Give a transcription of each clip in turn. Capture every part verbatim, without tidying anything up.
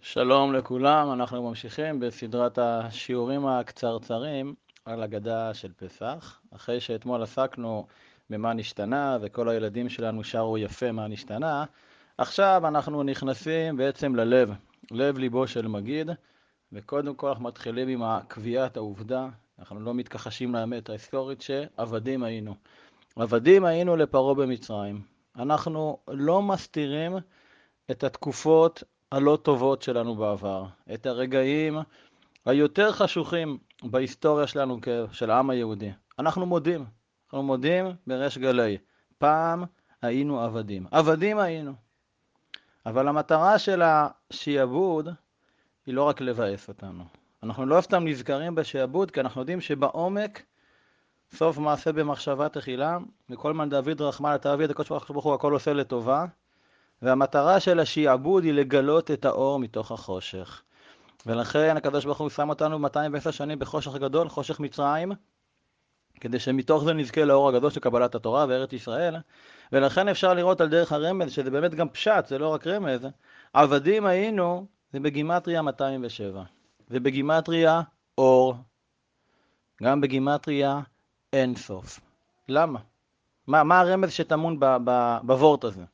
שלום לכולם, אנחנו ממשיכים בסדרת השיעורים הקצרצרים על הגדה של פסח. אחרי שאתמול עסקנו במה נשתנה וכל הילדים שלנו שרו יפה מה נשתנה, עכשיו אנחנו נכנסים בעצם ללב, לב ליבו של מגיד, וקודם כל אנחנו מתחילים עם קביעת העובדה, אנחנו לא מתכחשים לאמת ההיסטורית שעבדים היינו. עבדים היינו לפרעה במצרים. אנחנו לא מסתירים את התקופות הלא טובות שלנו בעבר, את הרגעים היותר חשוכים בהיסטוריה שלנו של העם היהודי. אנחנו מודים, אנחנו מודים בריש גלי. פעם היינו עבדים, עבדים היינו. אבל המטרה של השיעבוד היא לא רק לבאס אותנו. אנחנו לא סתם נזכרים בשיעבוד, כי אנחנו יודעים שבעומק סוף מעשה במחשבה תחילה, וכל מן דוד רחמן אתה אבי, הקדוש ברוך הוא הכל עושה לטובה. והמטרה של השיעבוד היא לגלות את האור מתוך החושך. ולכן הקדוש ברוך הוא שם אותנו מאתיים ועשר שנים בחושך גדול, חושך מצרים, כדי שמתוך זה נזכה לאור הגדול של קבלת התורה וארץ ישראל. ולכן אפשר לראות על דרך הרמז, שזה באמת גם פשט, זה לא רק רמז, עבדים היינו, זה בגימטריה מאתיים ושבע. ובגימטריה אור. גם בגימטריה אין סוף. למה? מה, מה הרמז שטמון בוורט הזה?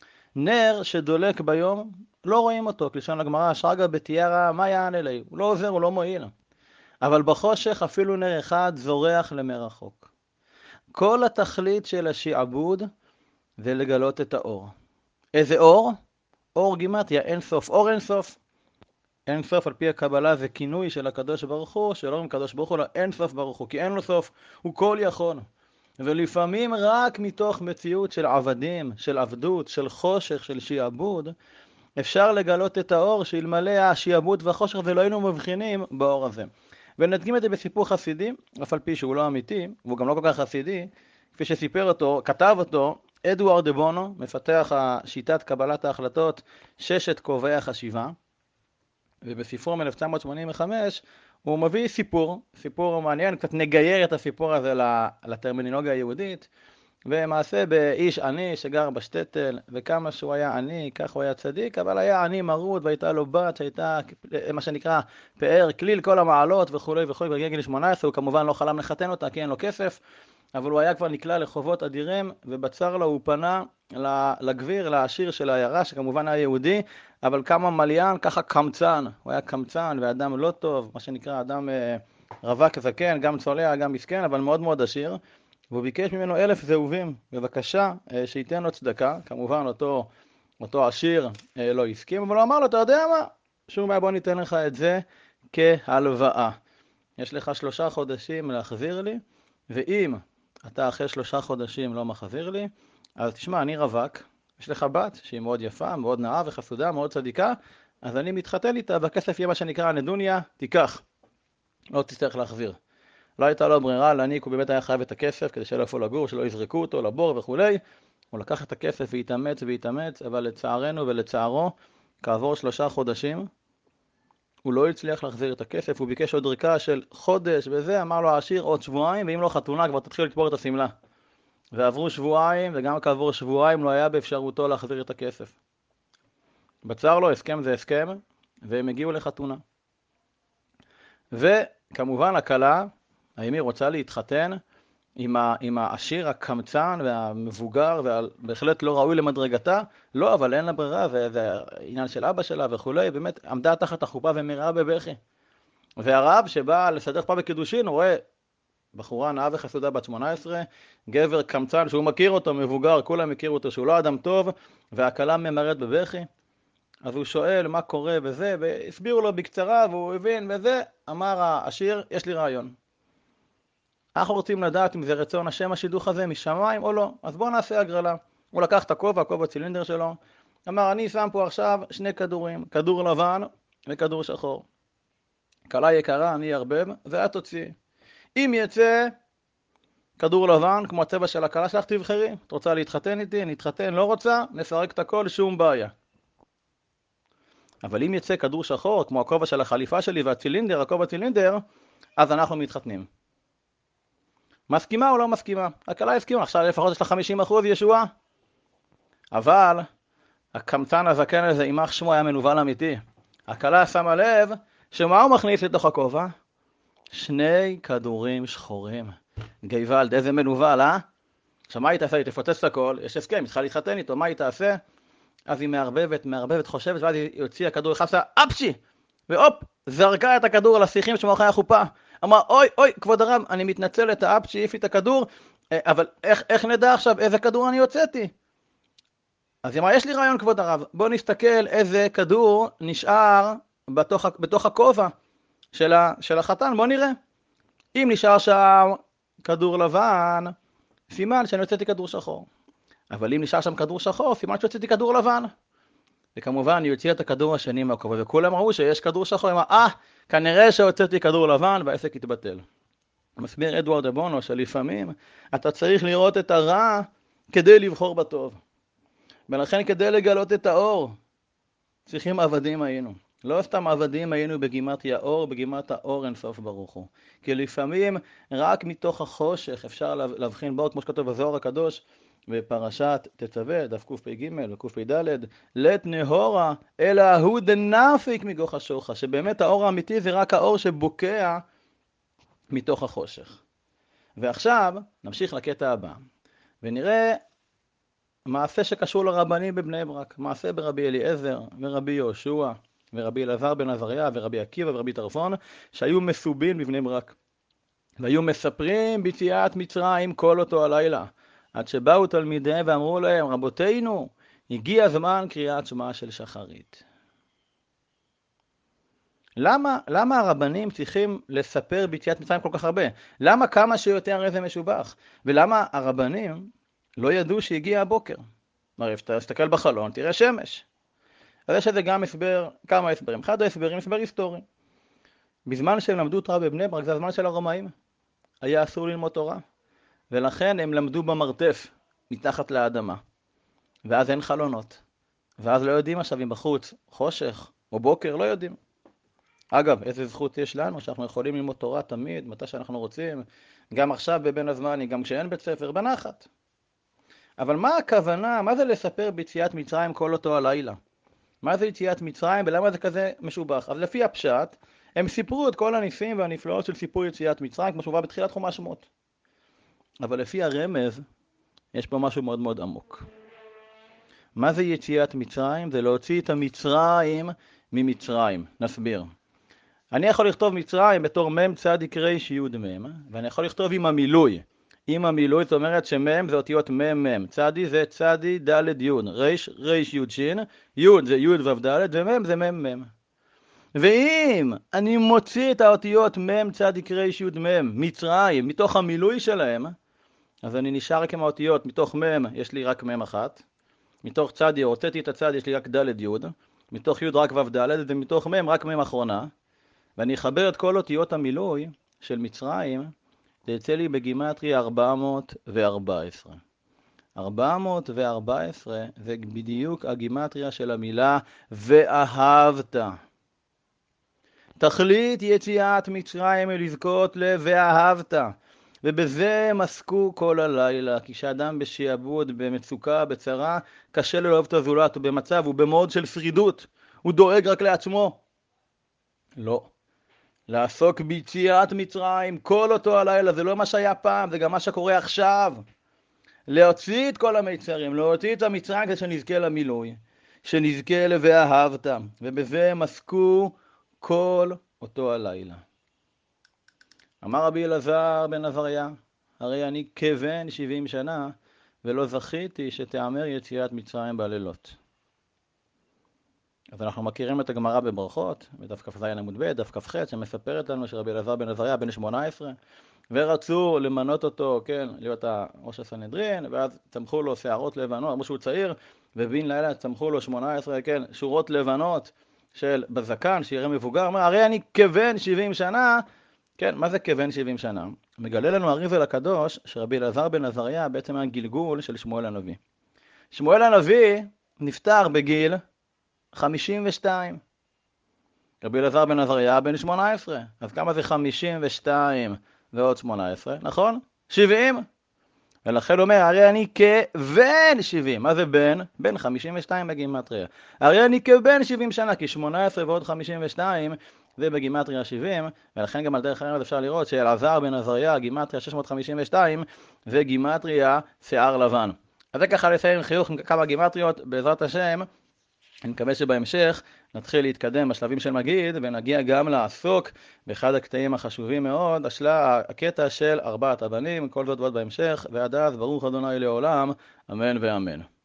נר שדולק ביום, לא רואים אותו, כלשון הגמרא, שרגא בתיארא, מה יענה לי? הוא לא עוזר, הוא לא מועיל. אבל בחושך אפילו נר אחד זורח למרחוק. כל התכלית של השיעבוד זה לגלות את האור. איזה אור? אור גימטריה, אין סוף. אור אין סוף. אין סוף על פי הקבלה זה כינוי של הקדוש ברוך הוא, שלא אומרים הקדוש ברוך הוא, לא אין סוף ברוך הוא, כי אין לו סוף, הוא כל יכול. ולפעמים רק מתוך מציאות של עבדים, של עבדות, של חושך, של שיעבוד, אפשר לגלות את האור שאלמלא השיעבוד והחושך ולא היינו מבחינים באור הזה. ונדגים את זה בסיפור חסידי, אף על פי שהוא לא אמיתי, והוא גם לא כל כך חסידי, כפי שסיפר אותו, כתב אותו, אדוארד דה בונו, מפתח שיטת קבלת ההחלטות, ששת קובעי החשיבה, ובספרו מ-אלף תשע מאות שמונים וחמש, הוא מביא סיפור, סיפור מעניין, קצת נגייר את הסיפור הזה לטרמינולוגיה היהודית, ומעשה באיש עני שגר בשטטל, וכמה שהוא היה עני, כך הוא היה צדיק, אבל היה עני מרוד, והייתה לו בת שהייתה מה שנקרא פאר, כליל כל המעלות וכו' וכו', בגיל גיל שמונה עשרה, הוא כמובן לא חלם לחתן אותה, כי אין לו כסף, אבל הוא היה כבר נקלע לחובות אדירים, ובצר לו הוא פנה לגביר, לעשיר של העיירה, שכמובן היה יהודי, אבל כמה מליין, ככה קמצן, הוא היה קמצן ואדם לא טוב, מה שנקרא אדם אה, רווק זקן, גם צולע, גם מסכן, אבל מאוד מאוד עשיר, והוא ביקש ממנו אלף זהובים, בבקשה, אה, שייתן לו צדקה, כמובן אותו, אותו עשיר אה, לא הסכים, אבל הוא אמר לו, אתה יודע מה? שום מה, בוא ניתן לך את זה כהלוואה. יש לך שלושה חודשים להחזיר לי, ואם אתה אחרי שלושה חודשים לא מחזיר לי, אז תשמע, אני רווק, יש לך בת שהיא מאוד יפה, מאוד נאה וחסודה, מאוד צדיקה, אז אני מתחתן איתה, והכסף יהיה מה שנקרא הנדוניה, תיקח, לא תצטרך להחזיר. לא הייתה לו ברירה, להניק, הוא באמת היה חייב את הכסף, כדי שיהיה לו איפה לגור, שלא יזרקו אותו לבור וכו'. הוא לקח את הכסף והתאמץ והתאמץ, אבל לצערנו ולצערו, כעבור שלושה חודשים, הוא לא הצליח להחזיר את הכסף, הוא ביקש עוד דרכה של חודש וזה, אמר לו העשיר עוד שבועיים, ואם לא חתונה כבר תתחיל לתפור את הסמלה. ועברו שבועיים, וגם כעבור שבועיים לא היה באפשרותו להחזיר את הכסף. בצר לו, הסכם זה הסכם, והם הגיעו לחתונה. וכמובן הכלה, האם היא רוצה להתחתן עם, ה, עם העשיר הקמצן והמבוגר, ובהחלט לא ראוי למדרגתה? לא, אבל אין לה ברירה, וזה עניין של אבא שלה וכו', באמת עמדה תחת החופה ומראה בבכי. והרב שבא לסדר חופה בקידושין, הוא רואה בחורה נאה וחסודה בת שמונה עשרה, גבר קמצן שהוא מכיר אותו, מבוגר, כולם מכירו אותו שהוא לא אדם טוב, והכלה ממרד בבכי. אז הוא שואל מה קורה בזה, והסבירו לו בקצרה, והוא הבין וזה, אמר העשיר, יש לי רעיון. אנחנו רוצים לדעת אם זה רצון השם השידוך הזה משמיים או לא, אז בואו נעשה הגרלה. הוא לקח את הכובע, הכובע צילינדר שלו, אמר, אני שם פה עכשיו שני כדורים, כדור לבן וכדור שחור. כלה יקרה, אני ארבב, ואת תוציא. אם יצא כדור לבן, כמו הצבע של הכלה שלך, תבחרי. את רוצה להתחתן איתי? נתחתן, לא רוצה? נפרק את הכל, שום בעיה. אבל אם יצא כדור שחור, כמו הכובע של החליפה שלי והצילינדר, הכובע צילינדר, אז אנחנו מתחתנים. מסכימה או לא מסכימה? הכלה הסכימה, עכשיו לפחות יש לה חמישים אחוז ישועה. אבל הקמצן הזקן הזה, יימח שמו, היה מנוול אמיתי. הכלה שמה לב שמה הוא מכניס לתוך הכובע? שני כדורים שחורים. גייבלד, איזה מנוול, אה? עכשיו מה היא תעשה? היא תפוצץ את הכל, יש הסכם, היא צריכה להתחתן איתו, מה היא תעשה? אז היא מערבבת, מערבבת, חושבת, ואז היא הוציאה כדור אחד, עשה אפשי! והופ, זרקה את הכדור על השיחים שמאחורי החופה. אמרה, אוי, אוי, כבוד הרב, אני מתנצלת, האפשי העיף לי את הכדור, אבל איך, איך נדע עכשיו איזה כדור אני הוצאתי? אז היא אמרה, יש לי רעיון, כבוד הרב, בוא נסתכל איזה כדור נשאר בתוך, בתוך הכובע של, ה, של החתן, בוא נראה. אם נשאר שם כדור לבן, סימן שאני הוצאתי כדור שחור. אבל אם נשאר שם כדור שחור, סימן שהוצאתי כדור לבן. וכמובן, היא הוציאה את הכדור השני מהכובע, וכולם ראו שיש כדור שחור. היא אמרה, אה, כנראה שהוצאתי כדור לבן, והעסק התבטל. מסביר אדוארד דה בונו שלפעמים אתה צריך לראות את הרע כדי לבחור בטוב. ולכן כדי לגלות את האור, צריכים עבדים היינו. לא סתם עבדים היינו בגימטריה אור, בגימטריה האור אין סוף ברוך הוא. כי לפעמים רק מתוך החושך אפשר להבחין בו, כמו שכתוב בזוהר הקדוש, בפרשת תצווה, דף קפ"ג וקפ"ד, לית נהורה, אלא הוא דנפיק מגוח השוחה, שבאמת האור האמיתי זה רק האור שבוקע מתוך החושך. ועכשיו נמשיך לקטע הבא, ונראה מעשה שקשור לרבנים בבני ברק, מעשה ברבי אליעזר ורבי יהושע ורבי אלעזר בן עזריה ורבי עקיבא ורבי טרפון, שהיו מסובין בבני ברק, והיו מספרים ביציאת מצרים כל אותו הלילה, עד שבאו תלמידיהם ואמרו להם, רבותינו, הגיע זמן קריאת שמע של שחרית. למה, למה הרבנים צריכים לספר ביציאת מצרים כל כך הרבה? למה כמה שיותר איזה משובח? ולמה הרבנים לא ידעו שהגיע הבוקר? הרי אתה תסתכל בחלון, תראה שמש. אז יש לזה גם הסבר, כמה הסברים. אחד ההסברים, הסבר היסטורי. בזמן שהם למדו תורה בבני ברק, זה הזמן של הרומאים. היה אסור ללמוד תורה. ולכן הם למדו במרתף, מתחת לאדמה. ואז אין חלונות. ואז לא יודעים עכשיו אם בחוץ חושך או בוקר, לא יודעים. אגב, איזה זכות יש לנו שאנחנו יכולים ללמוד תורה תמיד, מתי שאנחנו רוצים, גם עכשיו בבין הזמני, גם כשאין בית ספר, בנחת. אבל מה הכוונה, מה זה לספר ביציאת מצרים כל אותו הלילה? מה זה יציאת מצרים ולמה זה כזה משובח? אז לפי הפשט, הם סיפרו את כל הניסים והנפלאות של סיפור יציאת מצרים, כמו שהובא בתחילת חומש שמות. אבל לפי הרמז, יש פה משהו מאוד מאוד עמוק. מה זה יציאת מצרים? זה להוציא את המצרים ממצרים. נסביר. אני יכול לכתוב מצרים בתור מם צדיק ריש יוד מם, ואני יכול לכתוב עם המילוי. עם המילוי, זאת אומרת שמם זה אותיות מם מם. צדי זה צדי דלת יוד. ריש, ריש יוד שין. יוד זה יוד וו דלת, ומם זה מם מם. ואם אני מוציא את האותיות מם צדיק ריש יוד מם, מצרים, מתוך המילוי שלהם, אז אני נשאר רק עם האותיות, מתוך מם יש לי רק מם אחת, מתוך צדי, הוצאתי את הצדי, יש לי רק דלת יוד, מתוך יוד רק וו דלת, ומתוך מם רק מם אחרונה, ואני אחבר את כל אותיות המילוי של מצרים, זה יצא לי בגימטריה ארבע מאות וארבע עשרה. ארבע מאות וארבע עשרה זה בדיוק הגימטריה של המילה ואהבת. תכלית יציאת מצרים לזכות ל"ואהבת", ובזה הם עסקו כל הלילה, כי כשאדם בשיעבוד, במצוקה, בצרה, קשה לו לאהוב את הזולת, הוא במצב, הוא במוד של שרידות, הוא דואג רק לעצמו. לא. לעסוק ביציאת מצרים כל אותו הלילה, זה לא מה שהיה פעם, זה גם מה שקורה עכשיו. להוציא את כל המיצרים, להוציא את המצרים כדי שנזכה למילוי, שנזכה ל"ואהבת", ובזה הם עסקו כל אותו הלילה. אמר רבי אלעזר בן עזריה, הרי אני כבן שבעים שנה, ולא זכיתי שתאמר יציאת מצרים בלילות. אז אנחנו מכירים את הגמרא בברכות, בדף כ"ז עמוד ב', דף כ"ח, שמספרת לנו שרבי אלעזר בן עזריה בן שמונה עשרה, ורצו למנות אותו, כן, להיות ראש הסנהדרין, ואז צמחו לו שערות לבנות, אמרו שהוא צעיר, ובין לילה צמחו לו שמונה עשרה, כן, שורות לבנות של בזקן, שיראה מבוגר, אומר, הרי אני כבן שבעים שנה, כן, מה זה כבן שבעים שנה? מגלה לנו הרי"בל הקדוש שרבי אלעזר בן עזריה בעצם היה גלגול של שמואל הנביא. שמואל הנביא נפטר בגיל חמישים ושתיים. רבי אלעזר בן עזריה בן שמונה עשרה. אז כמה זה חמישים ושתיים ועוד שמונה עשרה? נכון? שבעים. ולכן הוא אומר, הרי אני כבן שבעים. מה זה בן? בן חמישים ושתיים בגימטריה. הרי אני כבן שבעים שנה, כי שמונה עשרה ועוד חמישים ושתיים זה בגימטריה שבעים, ולכן גם על דרך אחרת אפשר לראות שאלעזר בן עזריה, גימטריה שש מאות חמישים ושתיים, זה גימטריה שיער לבן. אז זה ככה לסיים חיוך עם כמה גימטריות, בעזרת השם. אני מקווה שבהמשך נתחיל להתקדם בשלבים של מגיד, ונגיע גם לעסוק באחד הקטעים החשובים מאוד, השלה, הקטע של ארבעת הבנים, כל זאת ועוד בהמשך, ועד אז ברוך ה' לעולם, אמן ואמן.